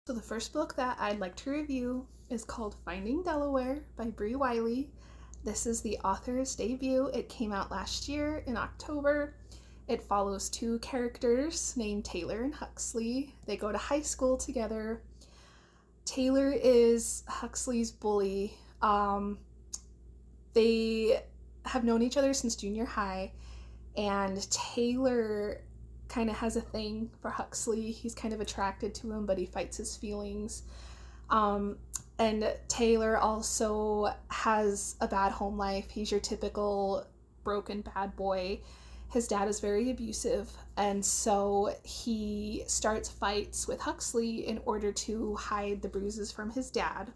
So the first book that I'd like to review is called Finding Delaware by Bree Wiley. This is the author's debut. It came out last year in October. It follows two characters named Taylor and Huxley. They go to high school together. Taylor is Huxley's bully. They have known each other since junior high, and Taylor kind of has a thing for Huxley. He's kind of attracted to him, but he fights his feelings. And Taylor also has a bad home life. He's your typical broken bad boy. His dad is very abusive, and so he starts fights with Huxley in order to hide the bruises from his dad.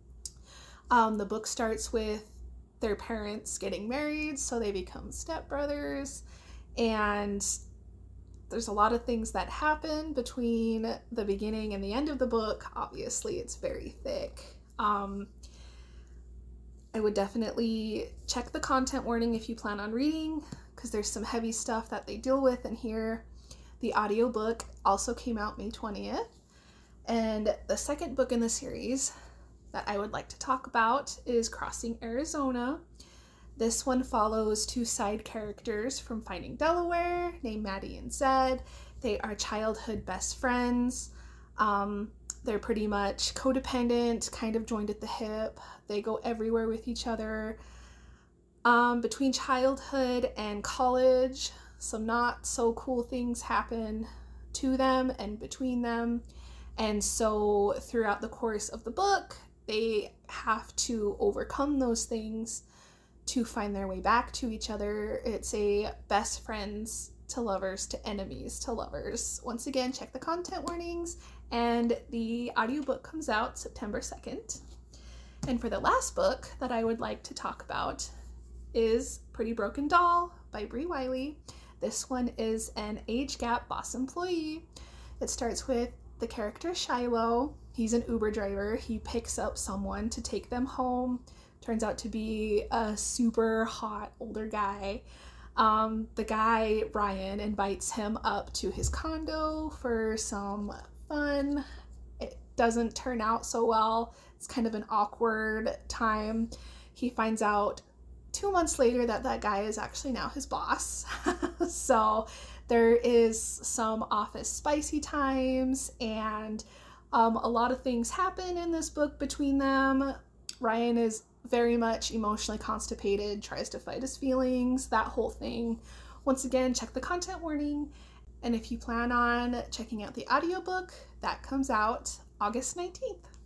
The book starts with their parents getting married, so they become stepbrothers, and there's a lot of things that happen between the beginning and the end of the book. Obviously, it's very thick. I would definitely check the content warning if you plan on reading, because there's some heavy stuff that they deal with in here. The audiobook also came out May 20th. And the second book in the series that I would like to talk about is Crossing Arizona. This one follows two side characters from Finding Delaware named Maddie and Zed. They are childhood best friends. They're pretty much codependent, kind of joined at the hip. They go everywhere with each other. Between childhood and college, some not so cool things happen to them and between them. And so throughout the course of the book, they have to overcome those things to find their way back to each other. It's a best friends to lovers to enemies to lovers. Once again, check the content warnings, and the audiobook comes out September 2nd. And for the last book that I would like to talk about is Pretty Broken Doll by Bree Wiley. This one is an age gap boss employee. It starts with the character Shiloh. He's an Uber driver. He picks up someone to take them home. Turns out to be a super hot older guy. The guy, Ryan, invites him up to his condo for some fun. It doesn't turn out so well. It's kind of an awkward time. He finds out 2 months later that that guy is actually now his boss. So there is some office spicy times, and a lot of things happen in this book between them. Ryan is very much emotionally constipated, tries to fight his feelings, that whole thing. Once again, check the content warning. And if you plan on checking out the audiobook, that comes out August 19th.